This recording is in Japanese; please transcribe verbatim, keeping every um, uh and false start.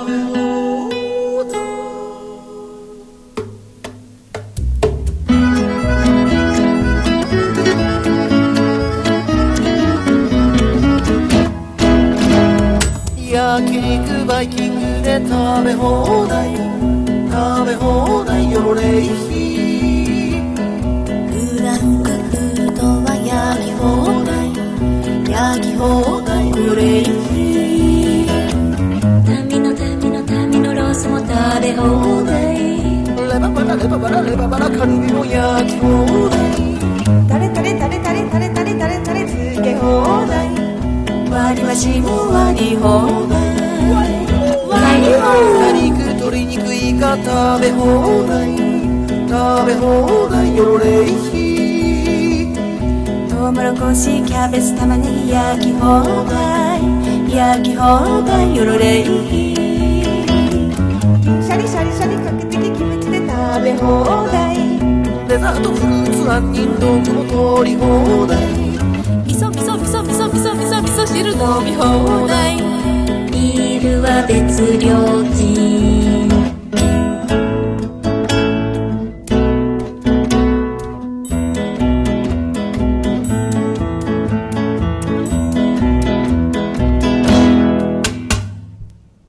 べ放題。焼肉バイキングで食べ放題、食べ放題よろれいひ。 フランクフルトは焼き放題、焼き放題よろれいひ。タミのタミのタミのロースも食べ放題、 レババラレババラレババラカルビも焼き放題、 タレタレタレタレタレタレタレタレつけ放題、割り箸も割り放題、割り放題。 肉鶏肉イカ食べ放題、食べ放題よろれいひ。 トウモロコシキャベツ玉ねぎ焼き放題、焼き放題よろれいひ。シャリシャリシャリかけてきキムチで食べ放題、 デザートフルーツ杏仁豆腐も取り放題、 味噌味噌味噌味噌味噌味噌味噌汁飲み放題、ビールは別料金。